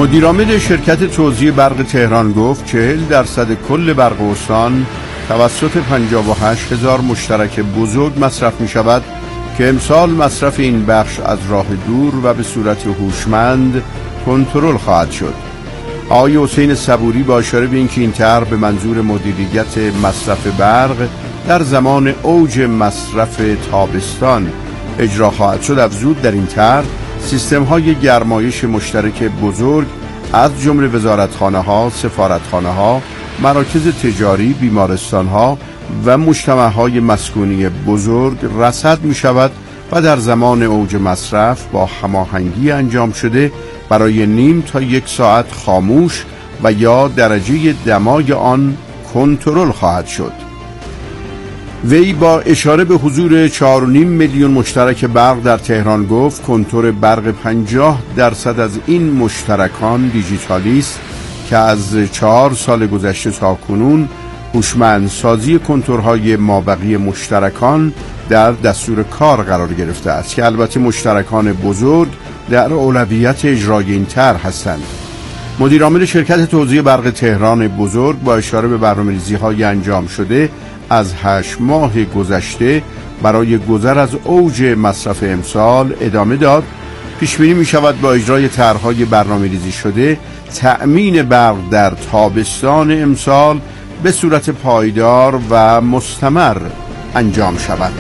مدیرعامل شرکت توزیع برق تهران گفت 40% کل برق استان توسط 58,000 مشترک بزرگ مصرف می شود که امسال مصرف این بخش از راه دور و به صورت هوشمند کنترل خواهد شد. آقای حسین صبوری با اشاره به اینکه این طرح به منظور مدیریت مصرف برق در زمان اوج مصرف تابستان اجرا خواهد شد افزود در این طرح سیستم‌های گرمایش مشترک بزرگ از جمله وزارتخانه‌ها، سفارتخانه‌ها، مراکز تجاری، بیمارستان‌ها و مجتمع‌های مسکونی بزرگ رصد می‌شود و در زمان اوج مصرف با هماهنگی انجام شده برای نیم تا 1 ساعت خاموش و یا درجه دمای آن کنترل خواهد شد. وی با اشاره به حضور 4.5 میلیون مشترک برق در تهران گفت کنتور برق 50% از این مشترکان دیجیتالی است که از 4 سال گذشته تا کنون هوشمندسازی کنتورهای مابقی مشترکان در دستور کار قرار گرفته است که البته مشترکان بزرگ در اولویت اجرای این طرح هستند. مدیرعامل شرکت توزیع برق تهران بزرگ با اشاره به برنامه‌ریزی‌های انجام شده از 8 ماه گذشته برای گذر از اوج مصرف امسال ادامه داد. پیش بینی می شود با اجرای طرح‌های برنامه‌ریزی شده تأمین برق در تابستان امسال به صورت پایدار و مستمر انجام شود.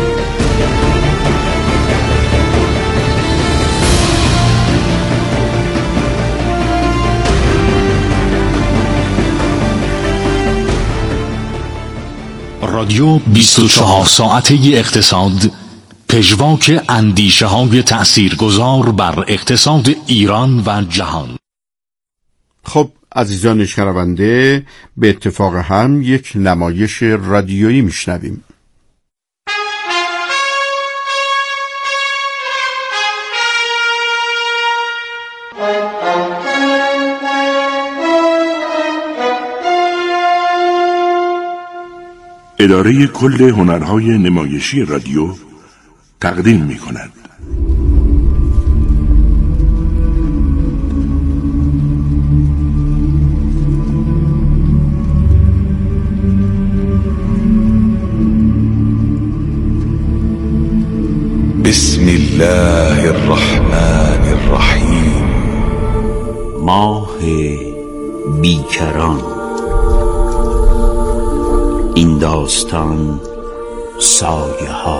رادیو 24 ساعته اقتصاد، پژواک اندیشه های تأثیرگذار بر اقتصاد ایران و جهان. خب عزیزان شنونده، به اتفاق هم یک نمایش رادیویی میشنویم. اداره کل هنرهای نمایشی رادیو تقدیم می کند. بسم الله الرحمن الرحیم. ماه بیکران. این داستان سایه ها.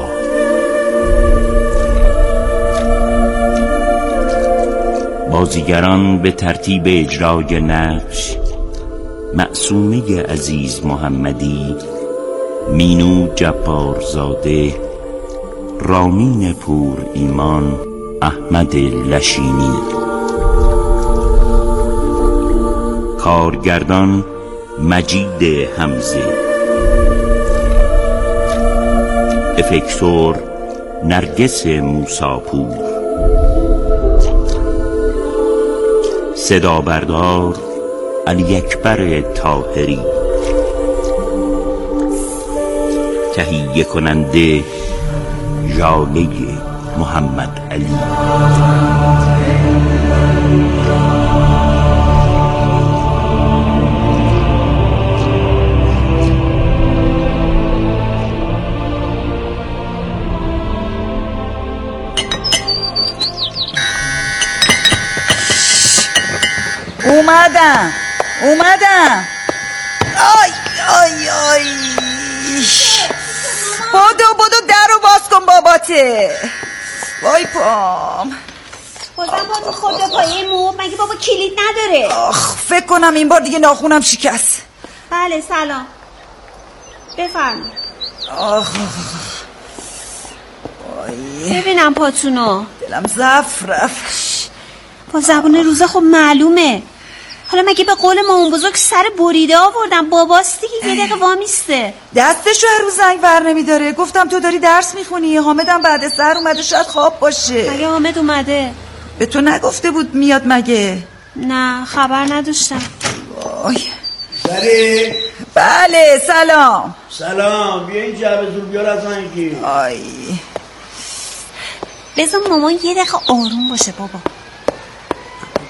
بازیگران به ترتیب اجرای نقش: معصومه عزیز محمدی، مینو جبارزاده، رامین پور ایمان، احمد لشینی. کارگردان مجید حمزه. افکتور نرگس موساپور. صدا بردار علی اکبر طاهری. تهیه کننده ژاله محمد علی. اومدم. آی آی آی. بدو درو باز کن باباته. وای پام. بازم با خورده پایه مو. مگه بابا کلید نداره؟ فکر کنم این بار دیگه ناخونم شکست. بله سلام. بفرمایید. ببینم پاتونو. دلم ضعف رفت. با زبون روزه خب معلومه. حالا مگه به قول مامان بزرگ سر بریده آوردم؟ باباست دیگه، یه دقیقه وامیسته. دستشو هر روز زنگ بر نمیداره. گفتم تو داری درس میخونی. حامدم بعد سر اومده، شاید خواب باشه. مگه حامد اومده؟ به تو نگفته بود میاد مگه؟ نه خبر نداشتم. وای. سری؟ بله سلام. سلام. بیا این جعبه زور بیار از من یکی. آی بذار مامان یه دقیقه آروم باشه بابا.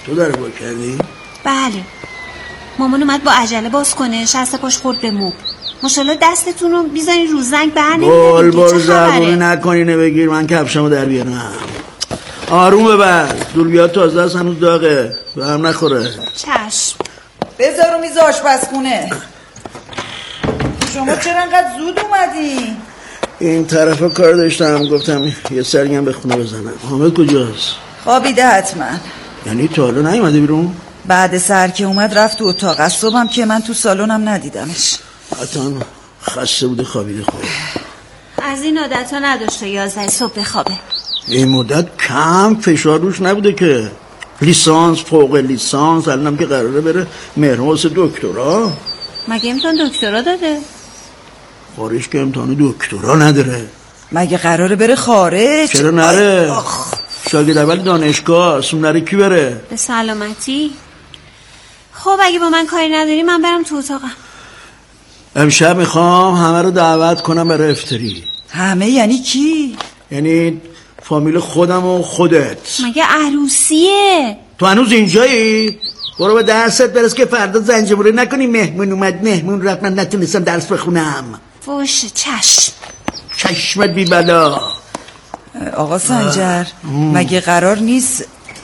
تو در با کردی؟ بله. مامان اومد با عجله باز کنه، شست پاش خورد به موب. ماشاءالله دستتون رو بیزنی رو زنگ بول زبونی نکنینه بگیر من کفشمو در بیارم. آروم ببر، دولبیات تازه است هنوز داغه، به هم نخوره. چشم. بذارو میز آشپزخونه. شما چرا انقدر زود اومدی؟ این طرفا کار داشتم، گفتم یه سرگم به خونه بزنم. حامد کجاست؟ خوابیده حتما. یعنی تا حالا نیومده بیرون؟ بعد سر که اومد رفت تو اتاق. از صبحم که من تو سالنم ندیدمش. حتما خسته بوده خوابیده خواب. از این عادت ها نداشته 11 صبح بخوابه. این مدت کم فشار روش نبوده که لیسانس فوق لیسانس، الانم که قراره بره مهرماس دکترا. مگه امتحان دکترا داده؟ خارج که امتحان دکترا نداره. مگه قراره بره خارج؟ چرا نره؟ شاگرد اول دانشگاه اصلا نره کی بره؟ به سلامتی. خب اگه با من کاری نداری من برم تو اتاقم. امشب میخوام همه رو دعوت کنم برای افطاری. همه یعنی کی؟ یعنی فامیل خودم و خودت. مگه عروسیه؟ تو هنوز اینجایی؟ برو به درست برس که فردا زنجبوری نکنی مهمون اومد مهمون رفت من نتونستم درس بخونم. باشه چشم. چشمت بی بلا. آقا سنجر مگه قرار نیست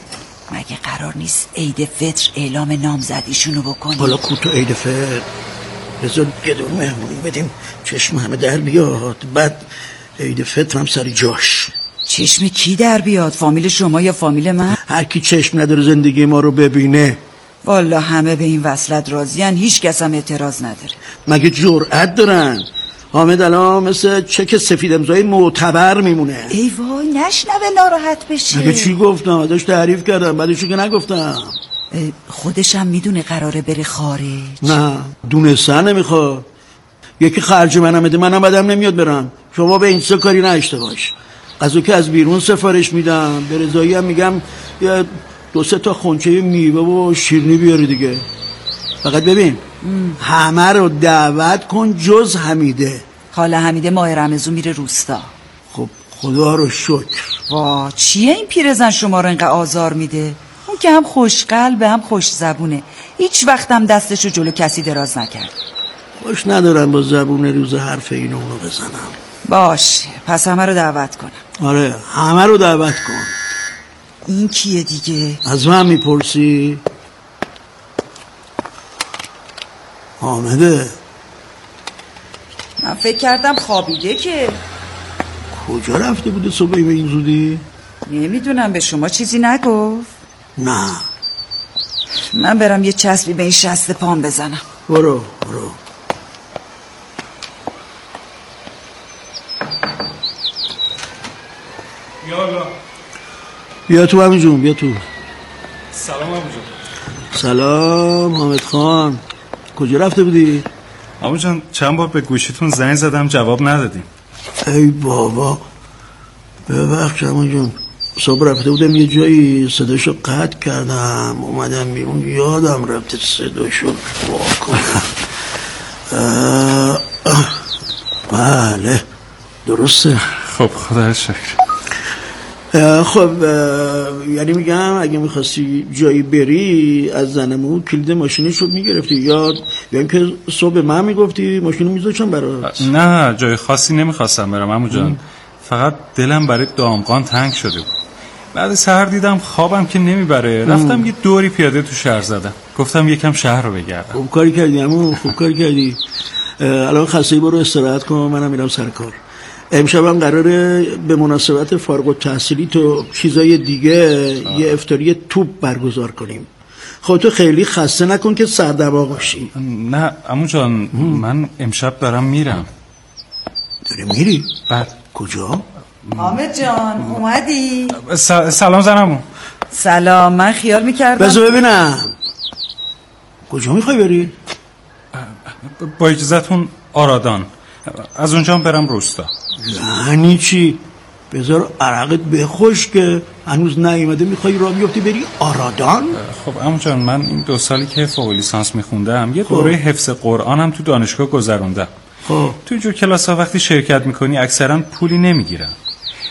عید فطر اعلام نامزدیشونو بکنی؟ حالا کوتو عید فطر بذار یه دور مهمونی بدیم چشم همه در بیاد، بعد عید فطر هم سر جاش. چشم کی در بیاد؟ فامیل شما یا فامیل من؟ هر کی چشم نداره زندگی ما رو ببینه. والا همه به این وصلت راضیان، هیچ کس هم اعتراض نداره. مگه جرأت دارن؟ حامد الان مثل چک سفید امضای معتبر میمونه. ای وای نشنوه ناراحت بشه. مگه چی گفتم؟ ازش تعریف کردم بعدشو که نگفتم. خودشم میدونه قراره بره خارج؟ نه دونستن نمیخواد. یکی خرج منم بده منم بدم نمیاد برم. شما به این سه کاری نشته باش. از اون که از بیرون سفارش میدم، به رضایی هم میگم یه 2-3 تا خونچه میوه و شیرینی بیاری دیگه. فقط ببین همه رو دعوت کن جز حمیده. حالا حمیده ماه رمضان میره روستا. خب خدا رو شکر. وا چیه این پیرزن شما رو اینقدر آزار میده؟ اون که هم خوشقلبه هم خوش زبونه، هیچ وقت هم دستشو جلو کسی دراز نکرد. خوش ندارم با زبون روز حرف اینو اونو بزنم. باشه پس همه رو دعوت کنم. آره همه رو دعوت کن. این کیه دیگه؟ از من میپرسی؟ حامده. من فکر کردم خوابیده. که کجا رفته بوده صبحی به این زودی؟ نمیدونم، به شما چیزی نگفت؟ نه. من برم یه چسبی به این شست پام بزنم. برو. یالا بیا تو همین جون بیا تو. سلام عمو جان. سلام حامد خان. کجا رفته بودی؟ عمو جان چند بار به گوشیتون زنگ زدم جواب ندادیم. ای بابا ببخش عمو جون، صبح رفته بودم یه جایی صداشو قطع کردم، اومدم بیرون یادم رفته صداشو واکنم. بله درسته. خب خدا شکر. خب یعنی میگم اگه میخواستی جایی بری از زنمون کلید ماشینشو میگرفتی یا اینکه صبح من میگفتی ماشینو میذاشتم برات. نه جای خاصی نمیخواستم برم عمو جان، فقط دلم برای دامغان تنگ شده بود. بعد سحر دیدم خوابم که نمیبره، رفتم یه دوری پیاده تو شهر زدم، گفتم یکم شهر رو بگردم. خوب کاری کردی عمو، خوب کاری کردی. الان خسته‌ای برو استراحت کن، منم میرم سر کار. امشب هم قراره به مناسبت فارغ التحصیلی تو چیزای دیگه یه افطاری توپ برگزار کنیم. خودتو خیلی خسته نکن که سردماغ باشی. نه عمو جان من امشب دارم میرم. داری میری؟ بعد کجا؟ حامد جان اومدی؟ سلام زنمون. سلام. من خیال میکردم بذار ببینم کجا میخوای بری؟ با اجازهتون آرادان، از اونجا برم روستا. یعنی چی؟ بذار عرقت بخوش که هنوز نیومده میخوای راه بیفتی بری آرادان؟ خب عمو جان من این 2 سالی که فوق لیسانس میخوندم یه دوره حفظ قرآنم تو دانشگاه گذروندم. تو اینجور کلاس ها وقتی شرکت میکنی اکثرا پولی نمیگیرن.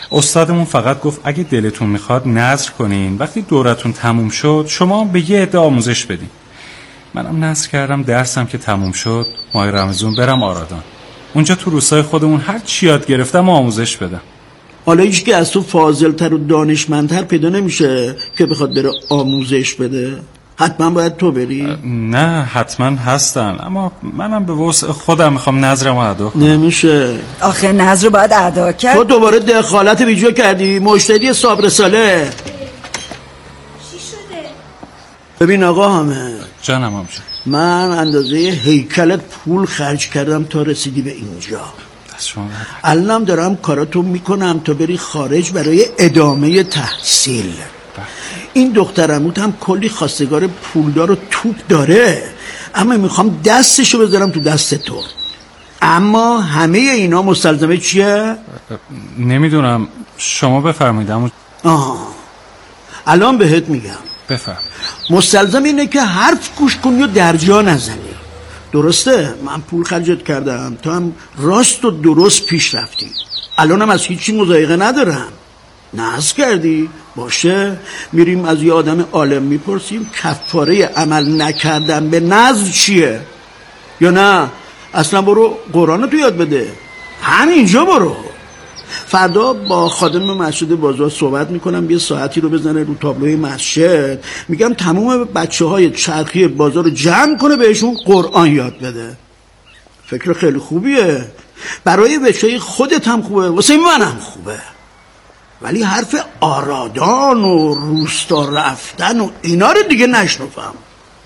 استادمون فقط گفت اگه دلتون میخواد نذر کنین، وقتی دورتون تموم شد شما به یه عده آموزش بدین. منم نذر کردم درسم که تموم شد ماه رمضان برم آرادان، اونجا تو روستای خودمون هر چی یاد گرفتم آموزش بدم. حالا هیچ که از تو فاضل‌تر و دانشمندتر پیدا نمیشه که بخواد بره آموزش بده؟ حتما باید تو بری؟ نه حتما هستن، اما منم به وسع خودم میخوام نظرم رو ادا کنم. نمیشه. آخه نظر رو باید ادا کرد. تو دوباره دخالت بیجا کردی. مشتری صابر ساله. چی شده؟ ببین آقا حامد جانم آمجا، من اندازه هیکلت پول خرج کردم تا رسیدی به اینجا. الانم دارم کاراتو میکنم تا بری خارج برای ادامه تحصیل. این دخترموت هم کلی خواستگار پولدار و توپ داره، اما میخوام دستشو بذارم تو دست تو. اما همه اینا مستلزمه چیه؟ نمیدونم، شما بفرمایید. الان بهت میگم. بفرم. مستلزم اینه که حرف گوش کنی و درجا نزنی. درسته؟ من پول خرجت کردم، تو هم راست و درست پیش رفتی. الانم از هیچی مضایقه ندارم. ناز کردی؟ باشه، میریم از یه آدم عالم میپرسیم کفاره عمل نکردن به نذر چیه؟ یا نه اصلا برو قرآن تو یاد بده، همینجا برو. فردا با خادم مسجد بازار صحبت میکنم، یه ساعتی رو بزنه رو تابلوی مسجد، میگم تموم بچه های چرخی بازار رو جمع کنه بهشون قرآن یاد بده. فکر خیلی خوبیه، برای بچه خودت هم خوبه، واسه منم خوبه. ولی حرف آرادان و روستا رفتن و اینا رو دیگه نشنفم.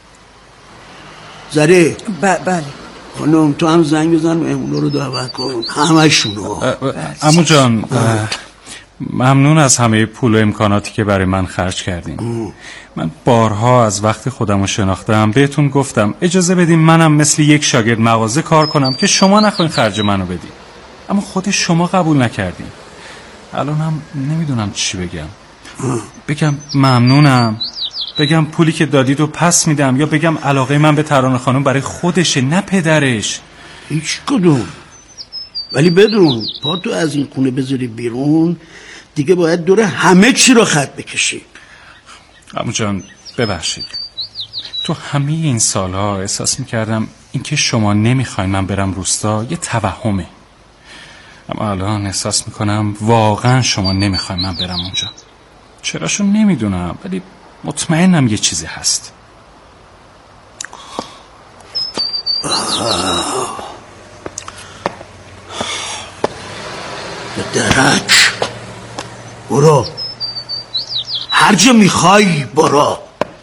زری؟ بله. خانم تو هم زنگ بزن مهمونا رو دعوت کن، همشونو. عمو جان ممنون از همه پول و امکاناتی که برای من خرج کردین. من بارها از وقتی خودم رو شناختم بهتون گفتم اجازه بدین منم مثل یک شاگرد مغازه کار کنم که شما نخواین خرج منو بدین، اما خود شما قبول نکردین. الانم نمیدونم چی بگم. بگم ممنونم، بگم پولی که دادید رو پس میدم، یا بگم علاقه من به ترانه خانم برای خودشه نه پدرش؟ هیچ کدوم. ولی بدون پا تو از این خونه بذاری بیرون دیگه باید دور همه چی رو خط بکشی. عمو جان ببخشید، تو همه این سالها احساس میکردم اینکه شما نمیخواین من برم روستا یه توهمه، اما الان احساس میکنم واقعا شما نمیخواین من برم اونجا. چراشو نمیدونم، ولی مطمئنم یه چیزی هست. درک برو، هر جا میخوای برو.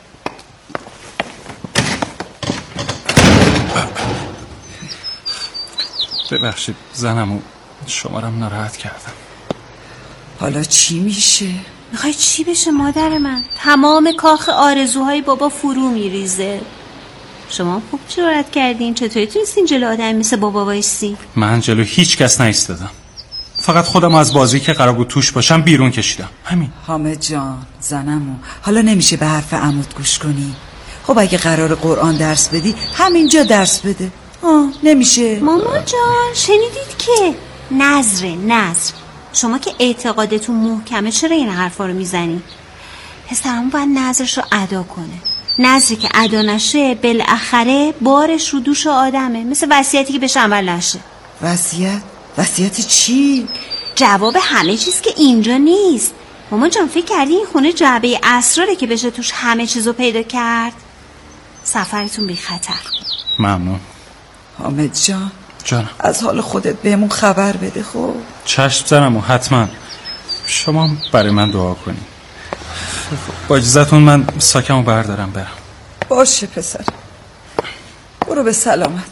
ببخشید زنمو شمارم ناراحت کردم. حالا چی میشه؟ میخوای چی بشه مادر من؟ تمام کاخ آرزوهای بابا فرو میریزه. شما خوب جرأت کردین، چطوری تونستین جلو آدم مثل بابا وایسی؟ من جلو هیچ کس نایستادم، فقط خودم از بازی که قرار بود توش باشم بیرون کشیدم، همین. حامد جان زنمو، حالا نمیشه به حرف عمود گوش کنی؟ خب اگه قرار قرآن درس بدی همینجا درس بده. نمیشه؟ ماما جان شنیدید که نظر شما که اعتقادتون محکمه، چرا این حرفا رو میزنی؟ پسرمون باید نظرش رو ادا کنه. نظری که ادا نشه بالاخره بارش رو دوش آدمه، مثل وصیتی که بهش عمل نشه. وصیت چی؟ جواب همه چیز که اینجا نیست. ماما جان فکر کردی این خونه جعبه اسراره که بشه توش همه چیزو پیدا کرد؟ سفرتون بی خطر. ممنون. حامد جان از حال خودت بهمون خبر بده. خب چشم زنمو، حتما. شما برای من دعا کنی. با اجازهتون من ساکمو بردارم برم. باشه پسر، برو به سلامت.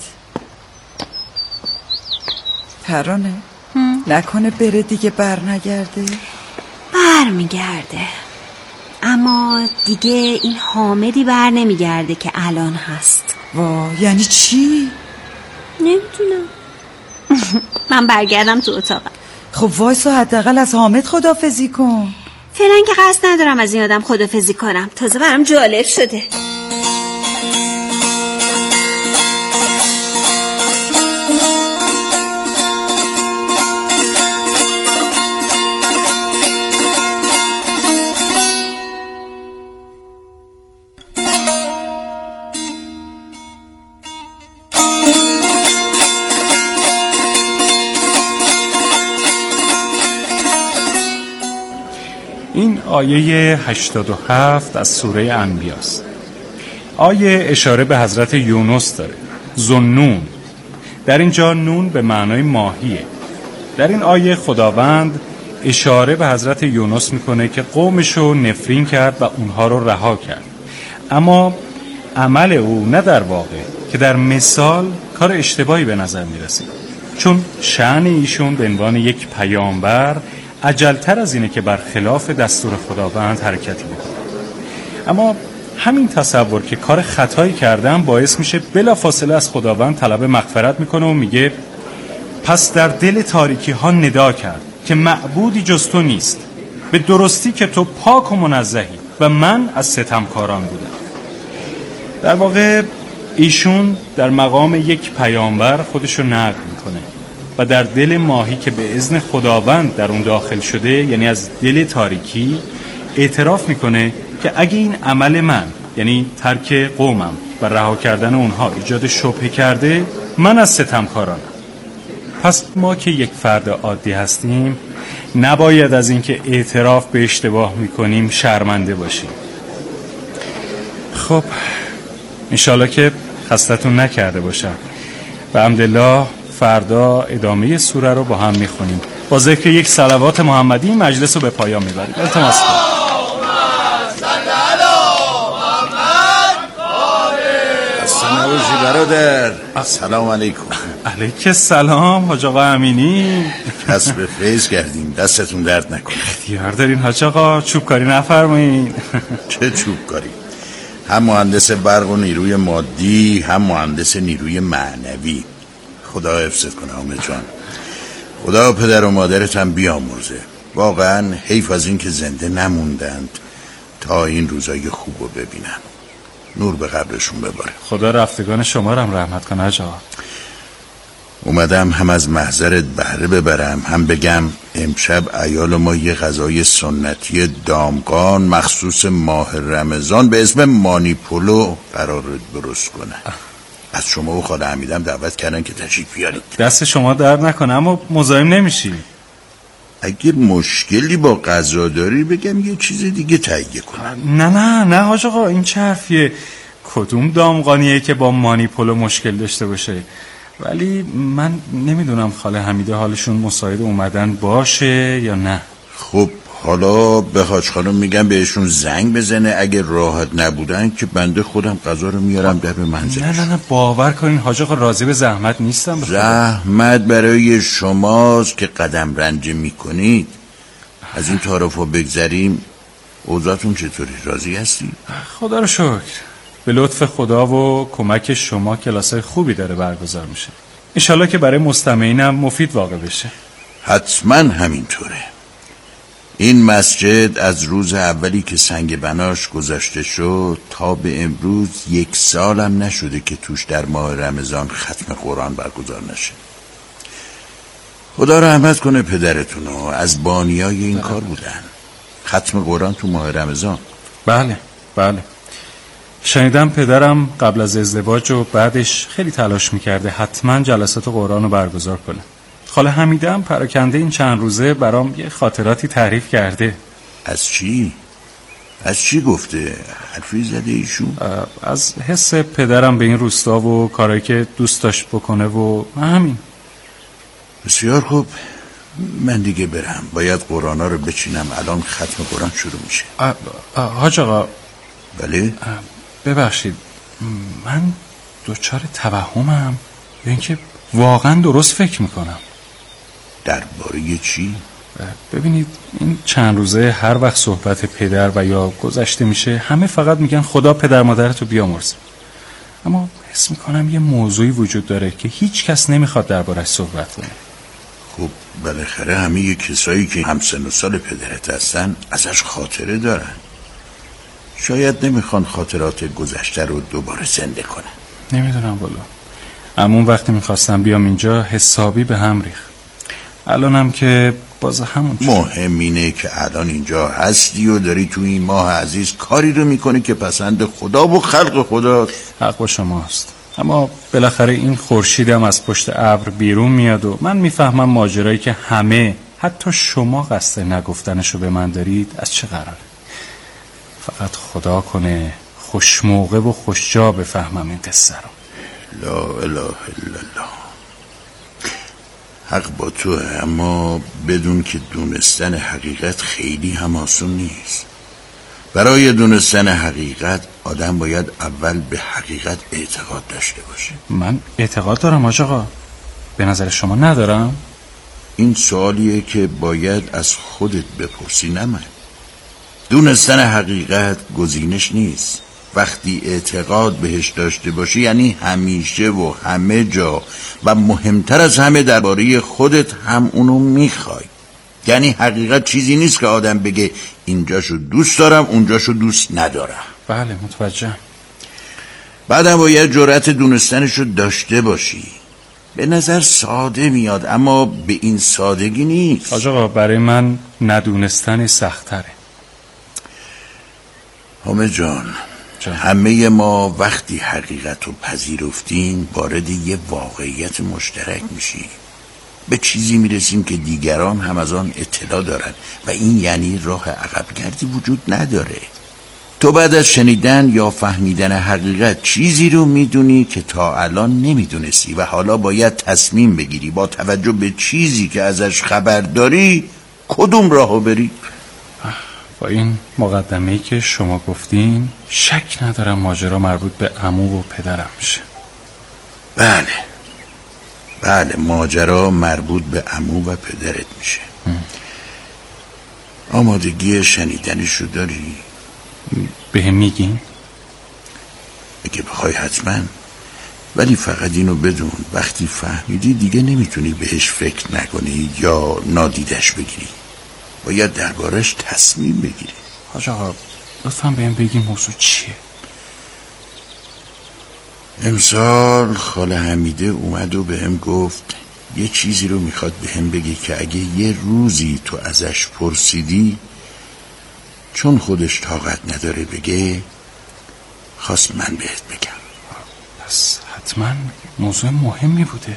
ترانه نکنه بره دیگه بر نگرده؟ بر میگرده، اما دیگه این حامدی بر نمیگرده که الان هست. یعنی چی؟ نمیدونم. من برگردم تو اتاقم. خب وایسا حداقل از حامد خدافزی کن. فعلا که قصد ندارم از این آدم خدافزی کنم، تازه برام جالب شده. این آیه 87 از سوره انبیاء است. آیه اشاره به حضرت یونس داره، ذوالنون. در اینجا نون به معنای ماهیه. در این آیه خداوند اشاره به حضرت یونس میکنه که قومشو نفرین کرد و اونها رو رها کرد، اما عمل او نه در واقع که در مثال کار اشتباهی به نظر میرسه، چون شأن ایشون به عنوان یک پیامبر عجلتر از اینه که برخلاف دستور خداوند حرکتی بکنه. اما همین تصور که کار خطایی کردم باعث میشه بلافاصله از خداوند طلب مغفرت میکنه و میگه پس در دل تاریکی ها ندا کرد که معبودی جز تو نیست، به درستی که تو پاک و منزهی و من از ستمکاران بودم. در واقع ایشون در مقام یک پیامبر خودشو نقد میکنه و در دل ماهی که به اذن خداوند در اون داخل شده، یعنی از دل تاریکی، اعتراف میکنه که اگه این عمل من، یعنی ترک قومم و رها کردن اونها، ایجاد شبهه کرده، من از ستمکارانم. پس ما که یک فرد عادی هستیم نباید از اینکه اعتراف به اشتباه میکنیم شرمنده باشیم. خب انشالله که خستتون نکرده باشم. به حمدالله فردا ادامه سوره رو با هم میخونیم. با ذکر یک صلوات محمدی مجلس رو به پایان میبریم. التماس کنم. نوشی برادر، سلام علیکم. علیک السلام حاج آقا امینی. کسب فیض کردیم، دستتون درد نکنه. اختیار دارین حاج آقا، چوبکاری نفرمایین. چه چوبکاری؟ هم مهندس برق و نیروی مادی، هم مهندس نیروی معنوی. خدا حفظت کنه حامد جان. خدا پدر و مادرت هم بیامرزه. واقعا حیف از این که زنده نموندند تا این روزای خوب رو ببینن. نور به قبرشون بباره. خدا رفتگان شما رو هم رحمت کنه حاج آقا. اومدم هم از محضرت بهره ببرم، هم بگم امشب عیال ما یه غذای سنتی دامغان مخصوص ماه رمضان به اسم مانیپولو قرار درست کنن. از شما و خاله حمیدم دعوت کردن که تشریف بیارید. دست شما درد نکنه، اما مزاحم نمیشی؟ اگه مشکلی با غذا داری بگم یه چیز دیگه تهیه کنم. نه حاج آقا، این چه حرفیه؟ کدوم دامغانیه که با مانیپولو مشکل داشته باشه؟ ولی من نمیدونم خاله حمیده حالشون مساعد اومدن باشه یا نه. خب حالا به حاج خانم میگم بهشون زنگ بزنه، اگه راحت نبودن که بنده خودم غذا رو میارم در به منزل. نه باور کنین حاج آقا، راضی به زحمت نیستم. زحمت برای شماست که قدم رنج میکنید. از این تعارفا بگذریم. اوضاعتون چطوری؟ راضی هستی؟ خدا رو شکر. به لطف خدا و کمک شما کلاسای خوبی داره برگزار میشه. انشالله که برای مستمعینم مفید واقع بشه. حتما همینطوره. این مسجد از روز اولی که سنگ بناش گذاشته شد تا به امروز 1 سالم نشده که توش در ماه رمضان ختم قرآن برگزار نشه. خدا رحمت کنه پدرتونو، از بانیای این کار بودن. ختم قرآن تو ماه رمضان. بله شنیدم پدرم قبل از ازدواج و بعدش خیلی تلاش میکرده حتما جلسات قرآن رو برگزار کنه. خاله حمیده هم پراکنده این چند روزه برام یه خاطراتی تعریف کرده. از چی؟ از چی گفته؟ حرفی زده ایشون؟ از حس پدرم به این روستا و کارهایی که دوست داشت بکنه و همین. بسیار خوب، من دیگه برم. باید قرآنا رو بچینم، الان ختم قرآن شروع میشه. حاج آقا. بله؟ ببخشید، من دچار توهمم یا اینکه واقعا درست فکر میکنم؟ درباره چی؟ ببینید این چند روزه هر وقت صحبت پدر و یا گذشته میشه همه فقط میگن خدا پدر مادرتو بیامرزه، اما حس میکنم یه موضوعی وجود داره که هیچ کس نمیخواد دربارش صحبت کنه. خب بالاخره همه کسایی که هم سن و سال پدرت هستن ازش خاطره دارن. شاید نمیخوان خاطرات گذشته رو دوباره زنده کنن. نمیدونم والا. اما وقتی میخواستم بیام اینجا حسابی به هم ریخت. الانم که باز همون مهم اینه که الان اینجا هستی و داری تو این ماه عزیز کاری رو میکنی که پسند خدا و خلق خدا. حق با شماست، اما بالاخره این خورشیدم از پشت ابر بیرون میاد و من میفهمم ماجرایی که حتی شما قصد نگفتنشو به من دارید، از چه قراره؟ فقط خدا کنه خوش موقع و خوش جا بفهمم این قصه رو. لا اله الا الله. حق با توه، اما بدون که دونستن حقیقت خیلی هم آسون نیست. برای دونستن حقیقت آدم باید اول به حقیقت اعتقاد داشته باشه. من اعتقاد دارم حاج آقا. به نظر شما ندارم؟ این سوالیه که باید از خودت بپرسی، نه من. دونستن حقیقت گزینش نیست. وقتی اعتقاد بهش داشته باشی یعنی همیشه و همه جا و مهمتر از همه درباره خودت هم اونو میخوای. یعنی حقیقت چیزی نیست که آدم بگه اینجاشو دوست دارم اونجاشو دوست ندارم. بله متوجهم. بعدم باید جرأت دونستنشو داشته باشی. به نظر ساده میاد اما به این سادگی نیست. حاج آقا برای من ندونستن سخت‌تره. حامد جان، همه ما وقتی حقیقت رو پذیرفتیم وارد یه واقعیت مشترک میشیم. به چیزی میرسیم که دیگران هم از آن اطلاع دارن و این یعنی راه عقبگردی وجود نداره. تو بعد از شنیدن یا فهمیدن حقیقت چیزی رو میدونی که تا الان نمیدونستی و حالا باید تصمیم بگیری با توجه به چیزی که ازش خبر داری کدوم راهو بری. با این مقدمه‌ای که شما گفتین شک ندارم ماجرا مربوط به عمو و پدرم میشه. بله ماجرا مربوط به عمو و پدرت میشه. آمادگی شنیدنشو داری؟ به هم میگین؟ اگه بخوای حتما، ولی فقط اینو بدون وقتی فهمیدی دیگه نمیتونی بهش فکر نکنی یا نادیدش بگیری. باید دربارش تصمیم بگیری. حاج آقا لطفاً بهم بگین موضوع چیه؟ امسال خاله حمیده اومد و بهم گفت یه چیزی رو میخواد بهم بگه که اگه یه روزی تو ازش پرسیدی چون خودش طاقت نداره بگه خواست من بهت بگم. پس حتما موضوع مهمی بوده.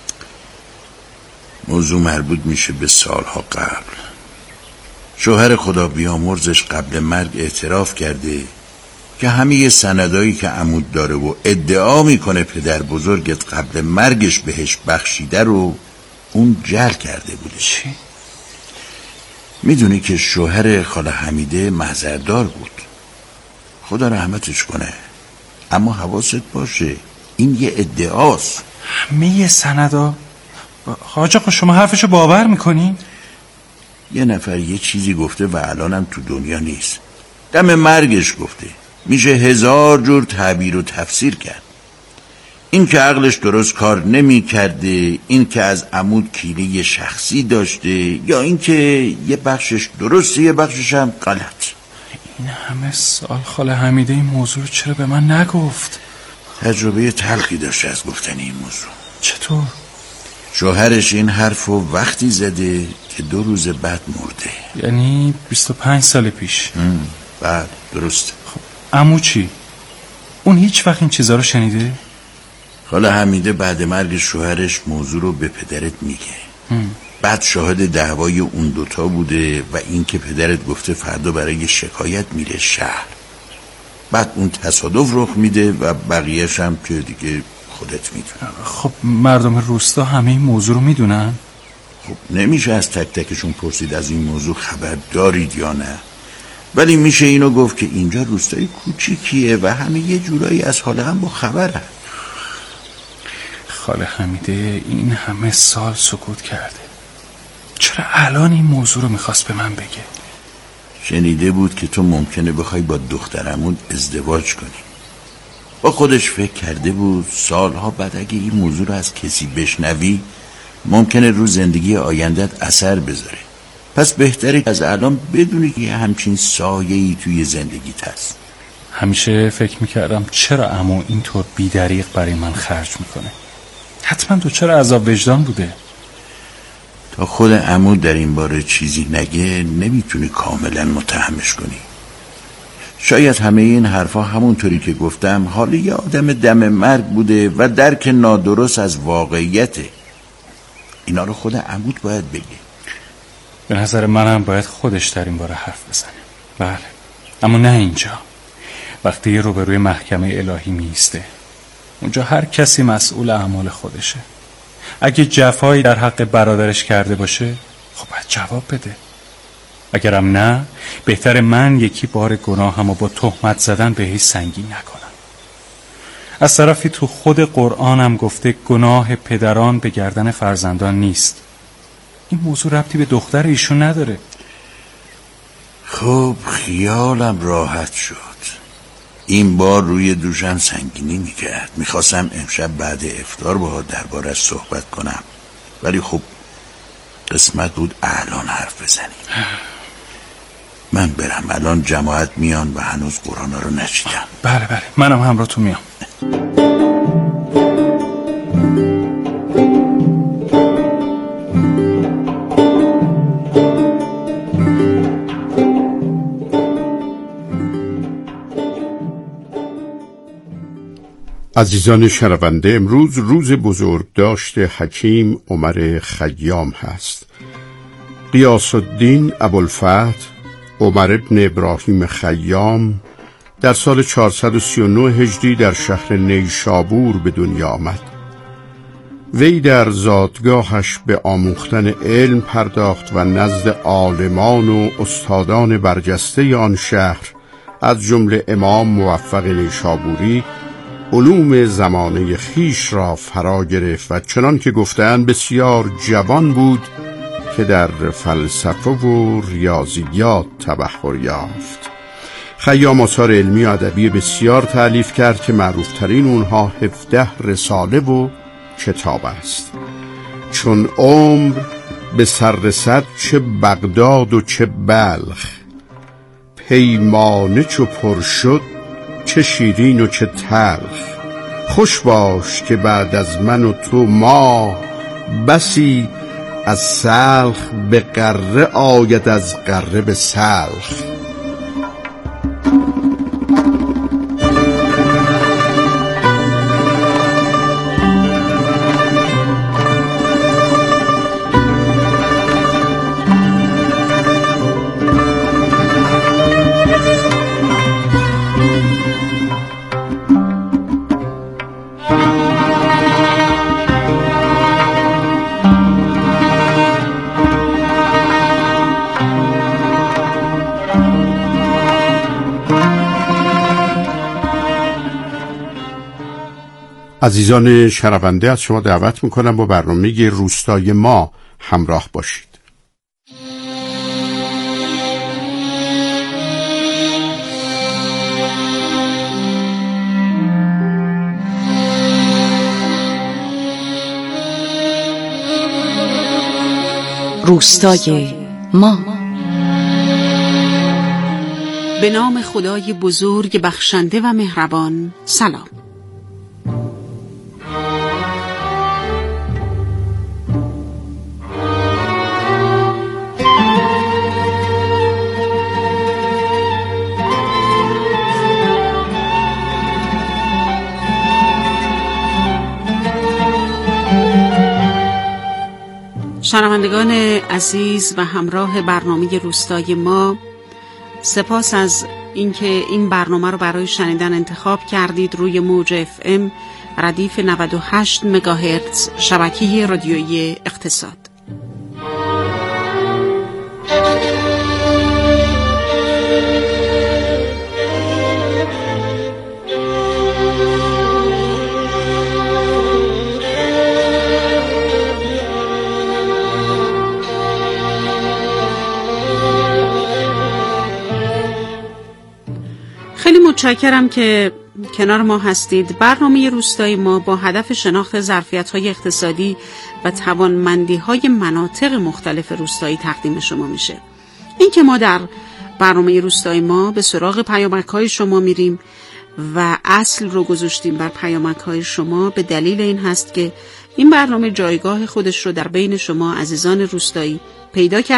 موضوع مربوط میشه به سالها قبل. شوهر خدا بیامرزش قبل مرگ اعتراف کرده که همه سندایی که عمود داره و ادعا میکنه پدر بزرگت قبل مرگش بهش بخشیده رو اون جعل کرده بوده. چی؟ میدونی که شوهر خاله حمیده محضردار بود، خدا رحمتش کنه، اما حواست باشه این یه ادعاست. همه سندا؟ حاج آقا شما حرفشو باور میکنین؟ یه نفر یه چیزی گفته و الانم تو دنیا نیست، دم مرگش گفته، میشه 1000 جور تعبیر و تفسیر کرد. این که عقلش درست کار نمی کرده، این که از عمود کینه شخصی داشته، یا این که یه بخشش درسته یه بخشش هم غلط. این همه سال خاله حمیده این موضوع چرا به من نگفت؟ تجربه تلخی داشته از گفتن این موضوع. چطور؟ شوهرش این حرفو وقتی زده که 2 روز بعد مرده. یعنی 25 سال پیش؟ بعد درست. خب عمو چی؟ اون هیچ وقت این چیزا رو شنیده؟ خاله حمیده بعد مرگ شوهرش موضوع رو به پدرت میگه. بعد شاهد دعوای اون دوتا بوده و این که پدرت گفته فردا برای شکایت میره شهر. بعد اون تصادف رخ میده و بقیه‌اش هم که دیگه خودت میدونی. خب مردم روستا همه این موضوع رو میدونن؟ خب نمیشه از تک تکشون پرسید از این موضوع خبر دارید یا نه، ولی میشه اینو گفت که اینجا روستای کوچیکیه و همه یه جورایی از حال هم با خبره. خاله حمیده این همه سال سکوت کرده، چرا الان این موضوع رو میخواست به من بگه؟ شنیده بود که تو ممکنه بخوای با دخترمون ازدواج کنی. با خودش فکر کرده بود سالها بعد اگه این موضوع رو از کسی بشنوی ممکنه رو زندگی آیندت اثر بذاره. پس بهتره از الان بدونی که همچین سایه‌ای توی زندگیت هست. همیشه فکر میکردم چرا عمو اینطور بی‌دریغ برای من خرج میکنه. حتما تو چرا عذاب وجدان بوده. تا خود عمو در این باره چیزی نگه نمیتونی کاملا متهمش کنی. شاید همه این حرفا همونطوری که گفتم حالا یه آدم دم مرگ بوده و درک نادرست از واقعیته. اینا رو خود عموت باید بگه. به نظر منم باید خودش در این باره حرف بزنه. بله، اما نه اینجا. وقتی روبروی محکمه الهی میسته، اونجا هر کسی مسئول اعمال خودشه. اگه جفایی در حق برادرش کرده باشه، خب باید جواب بده. اگرم نه، بهتر من یکی بار گناهمو با تهمت زدن بهش سنگین نکنم. از طرفی تو خود قرآنم گفته گناه پدران به گردن فرزندان نیست. این موضوع ربطی به دختر ایشون نداره. خب خیالم راحت شد. این بار روی دوشم سنگینی میکرد. میخواستم امشب بعد افطار باهات دربارش صحبت کنم، ولی خب قسمت بود الان حرف بزنیم. من برم، الان جماعت میان و هنوز قرآن رو نشیدم. بله منم همراهتون میام. عزیزان شنونده، امروز روز بزرگداشت حکیم عمر خیام هست. غیاث الدین ابوالفتح عمر ابن ابراهیم خیام در سال 439 هجری در شهر نیشابور به دنیا آمد. وی در زادگاهش به آموختن علم پرداخت و نزد عالمان و استادان برجسته آن شهر از جمله امام موفق نیشابوری علوم زمانه خیش را فرا گرفت و چنان که گفتند بسیار جوان بود که در فلسفه و ریاضیات تبحر یافت. خیام آثار علمی و ادبی بسیار تألیف کرد که معروفترین اونها 17 رساله و کتاب است. چون عمر به سر رسد چه بغداد و چه بلخ، پیمانه چو پر شد چه شیرین و چه تلخ. خوش باش که بعد از من و تو ما، بسی از سلخ به قره آید از قره به سلخ. عزیزان شنونده، از شما دعوت میکنم با برنامه روستای ما همراه باشید. روستای ما. به نام خدای بزرگ بخشنده و مهربان. سلام. شنوندگان عزیز و همراه برنامه روستای ما، سپاس از اینکه این برنامه رو برای شنیدن انتخاب کردید. روی موج FM ردیف 98 مگاهرتز شبکه رادیویی اقتصاد. خیلی متشکرم که کنار ما هستید. برنامه روستای ما با هدف شناخت ظرفیت‌های اقتصادی و توانمندی‌های مناطق مختلف روستایی تقدیم شما میشه. این که ما در برنامه روستای ما به سراغ پیامک‌های شما میریم و اصل رو گذاشتیم بر پیامک‌های شما به دلیل این هست که این برنامه جایگاه خودش رو در بین شما عزیزان روستایی پیدا کرده